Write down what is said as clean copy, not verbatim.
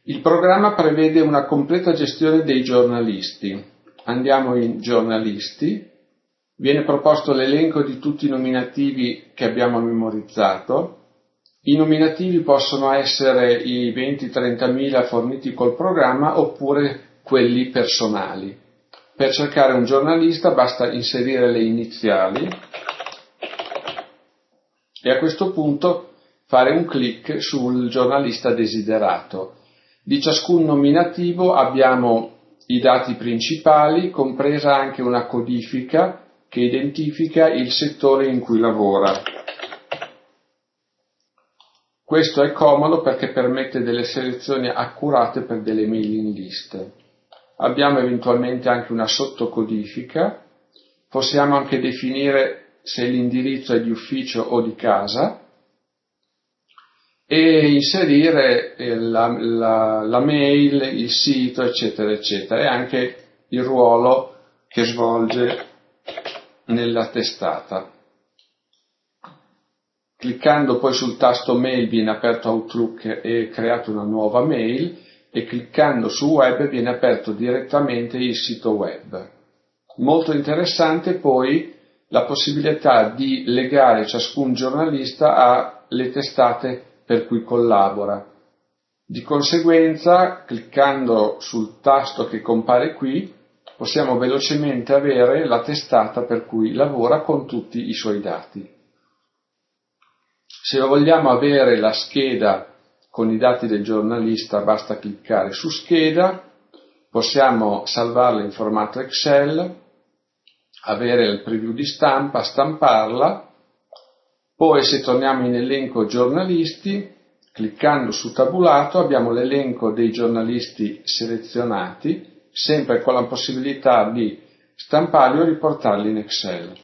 Il programma prevede una completa gestione dei giornalisti. Andiamo in giornalisti, viene proposto l'elenco di tutti i nominativi che abbiamo memorizzato. I nominativi possono essere i 20-30.000 forniti col programma oppure quelli personali. Per cercare un giornalista basta inserire le iniziali e a questo punto fare un clic sul giornalista desiderato. Di ciascun nominativo abbiamo i dati principali, compresa anche una codifica che identifica il settore in cui lavora. Questo è comodo perché permette delle selezioni accurate per delle mailing list. Abbiamo eventualmente anche una sottocodifica, possiamo anche definire se l'indirizzo è di ufficio o di casa e inserire la mail, il sito, eccetera, eccetera, e anche il ruolo che svolge nella testata. Cliccando poi sul tasto mail viene aperto Outlook e creato una nuova mail, e cliccando su web viene aperto direttamente il sito web. Molto interessante poi la possibilità di legare ciascun giornalista alle testate per cui collabora. Di conseguenza, cliccando sul tasto che compare qui, possiamo velocemente avere la testata per cui lavora con tutti i suoi dati. Se vogliamo avere la scheda con i dati del giornalista, basta cliccare su scheda, possiamo salvarla in formato Excel, avere il preview di stampa, stamparla, poi se torniamo in elenco giornalisti, cliccando su tabulato abbiamo l'elenco dei giornalisti selezionati, sempre con la possibilità di stamparli o riportarli in Excel.